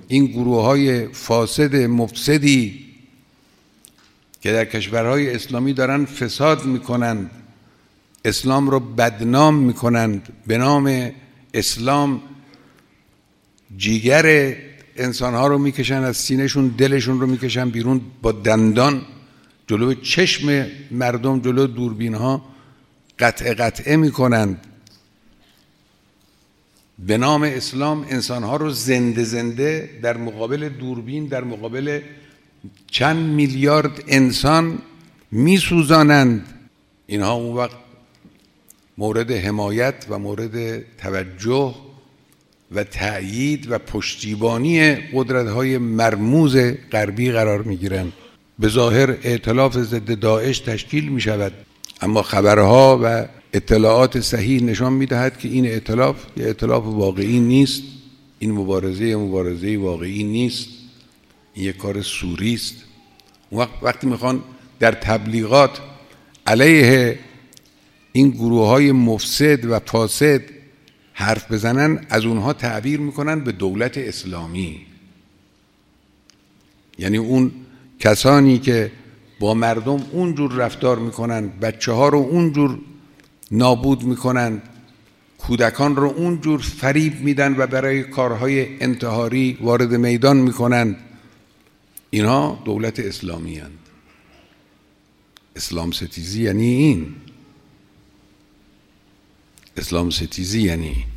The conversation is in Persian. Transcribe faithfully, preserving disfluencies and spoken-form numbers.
این گروه های فاسد مفسدی که در کشورهای اسلامی دارن فساد میکنند، اسلام رو بدنام میکنند، به نام اسلام جیگر انسانها رو میکشن از سینهشون، دلشون رو میکشن بیرون با دندان، جلو چشم مردم، جلو دوربین ها قطعه قطعه میکنند. به نام اسلام انسانها رو زنده زنده در مقابل دوربین، در مقابل چند میلیارد انسان میسوزانند. اینها اون وقت مورد حمایت و مورد توجه و تأیید و پشتیبانی قدرت‌های مرموز غربی قرار می‌گیرند. به ظاهر ائتلاف ضد داعش تشکیل می‌شود، اما خبرها و اطلاعات صحیح نشان می‌دهد که این ائتلاف یه ائتلاف واقعی نیست، این مبارزه مبارزه واقعی نیست، این یک کار سوری است. اون وقت وقتی می‌خوان در تبلیغات علیه این گروه‌های مفسد و فاسد حرف بزنن، از اونها تعبیر میکنن به دولت اسلامی. یعنی اون کسانی که با مردم اونجور رفتار میکنن، بچه ها رو اونجور نابود میکنن، کودکان رو اونجور فریب میدن و برای کارهای انتحاری وارد میدان میکنن، اینها دولت اسلامی هستند. اسلام ستیزی یعنی این، اسلام ستیزی یعنی